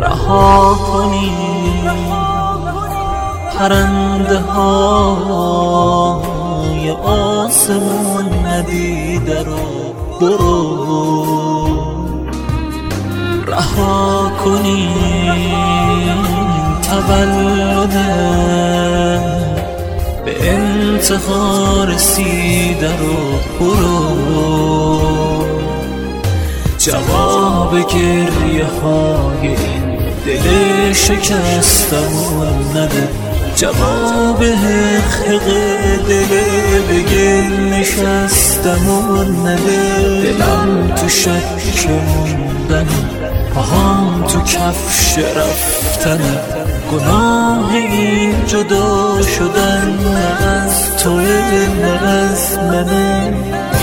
رها کنی پرنده های آسمون ندیده رو برو رها کنی تولد به انتها رسیده رو برو جواب گریه های این دل شکستمون نده جواب حق دل بگل نشستمون نده دلم تو شک موندن پاهام تو کفش رفتن گناه این جدا شدن نه از توه نه از منه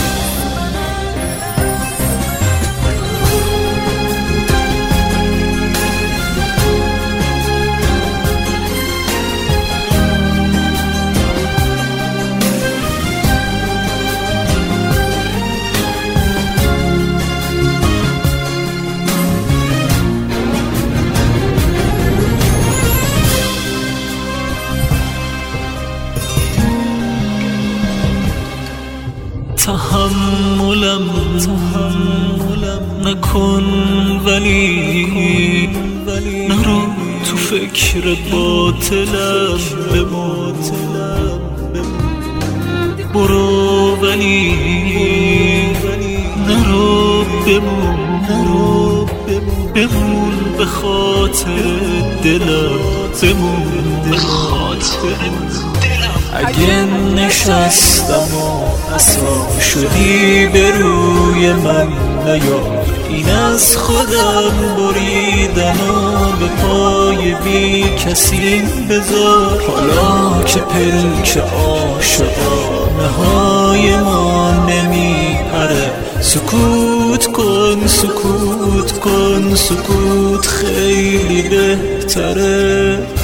تحملم نکن ولی نرو تو فکر باطلم بمون برو ولی نرو بمون به خاطر دلم بمون به خاطر اگه نشستم و عصا شدی به روی من نیار این از خودم بریدن و به پای بی کسی بذار حالا که پلک عاشقانه های ما نمیپره سکوت کن سکوت کن سکوت خیلی بهتره